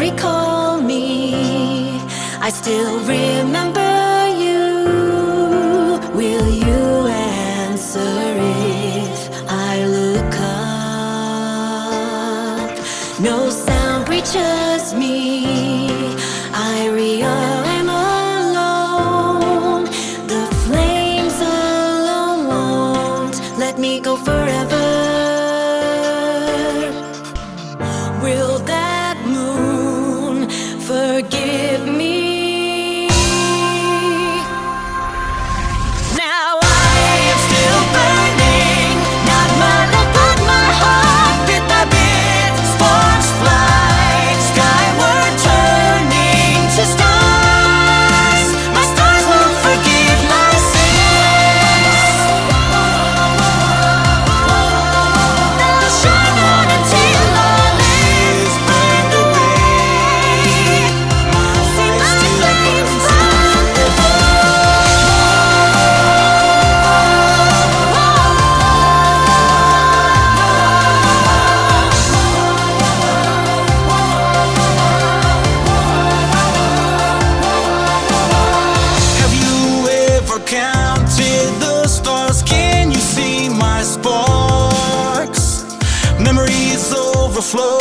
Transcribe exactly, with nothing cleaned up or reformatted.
recall me, I still remember you. Will you answer if I look up? No sound reaches me, I realize I'm alone. The flames alone won't let me go forever. Will that moon forgive me? Now I am still burning, not my love but my heart, bit by bit. Sparks fly skyward, turning to stars. My stars won't forgive my sins. They'll shine on until all is burned away. See my flames from the Have you ever counted the stars? Can you see my sparks? Memories overflow.